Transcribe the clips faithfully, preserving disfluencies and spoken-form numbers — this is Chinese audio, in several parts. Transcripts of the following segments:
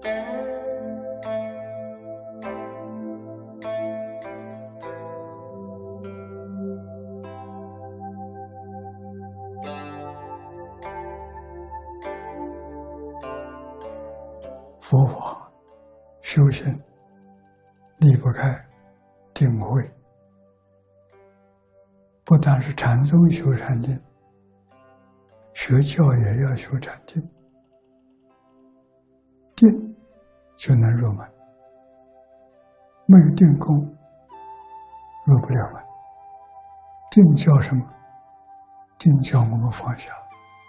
佛法修行离不开定慧，不但是禅宗修禅定，学教也要修禅定，定就能入门，没有定功入不了门。定叫什么？定叫我们放下，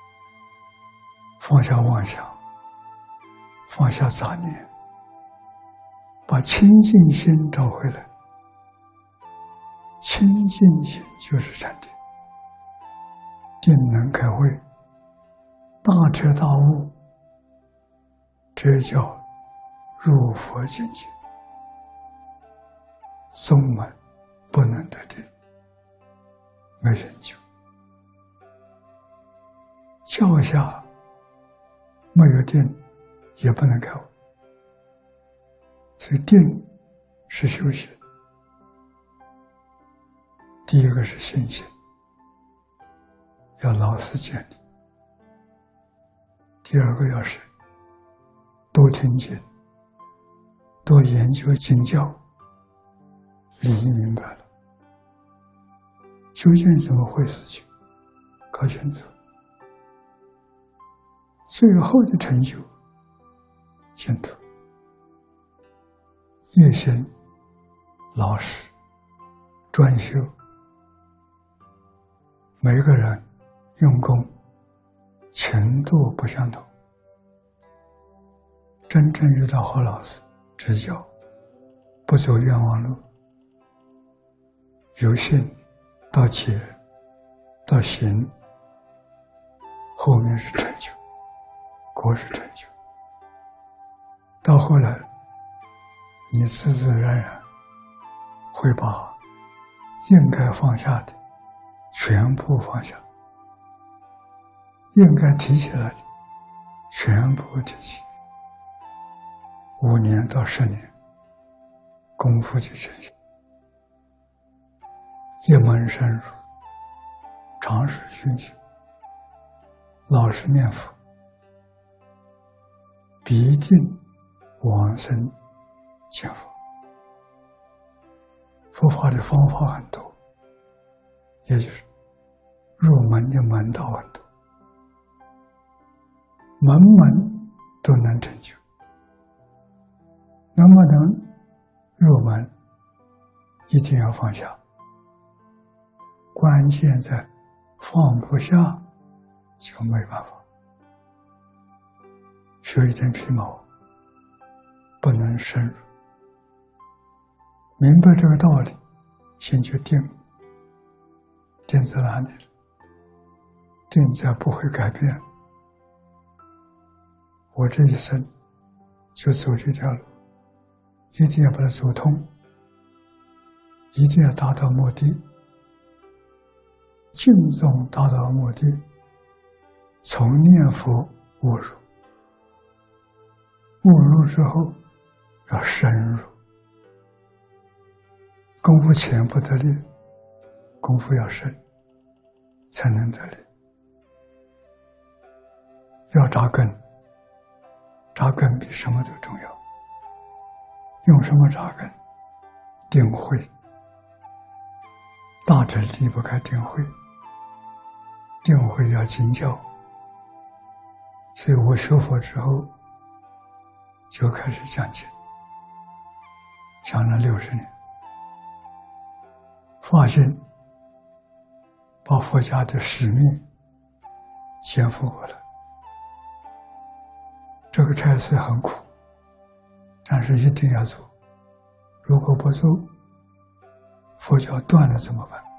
放下妄想，放下杂念，把清净心找回来。清净心就是禅定，定能开慧，大彻大悟，这叫入佛境界。宗门不能得定，没人救。教下没有定也不能开悟，所以定是修行。第一个是信心，要老实建立；第二个要是多听经，多研究经教，理明白了，究竟怎么回事情搞清楚，最后的成就净土。越行老实专修，每个人用功程度不相同，真正遇到好老师指教，不走冤枉路，由信到解到行，后面是成就，果是成就。到后来你自自然然会把应该放下的全部放下，应该提起来的全部提起。五年到十年功夫就成型，一门深入，长时熏修，老实念佛，必定往生见佛。佛法的方法很多，也就是入门的门道很多，门门都能成就。能不能入门，一定要放下，关键在放不下就没办法。学一点皮毛不能深入，明白这个道理，先去定，定在哪里了？定在不会改变。我这一生就走这条路，一定要把它走通，一定要达到目的。净宗达到目的，从念佛悟入，悟入之后要深入，功夫浅不得力，功夫要深才能得力。要扎根，扎根比什么都重要。用什么扎根？定慧，大智离不开定慧，定慧要经教。所以我学佛之后就开始讲经，讲了六十年，发现把佛家的使命肩负过来。这个差事很苦，但是一定要做。如果不做，佛教断了怎么办？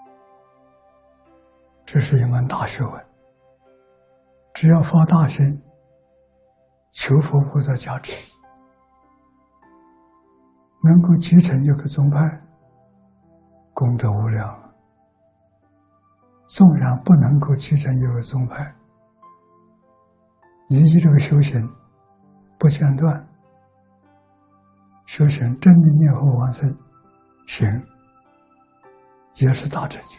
这是一门大学问。只要发大心，求佛菩萨加持，能够继承一个宗派，功德无量。纵然不能够继承一个宗派，你以这个修行不间断，修行真的念佛往生行，也是大成就。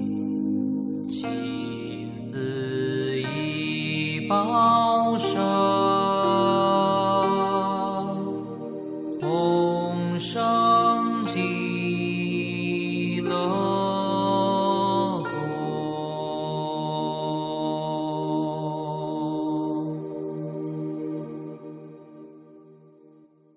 保守。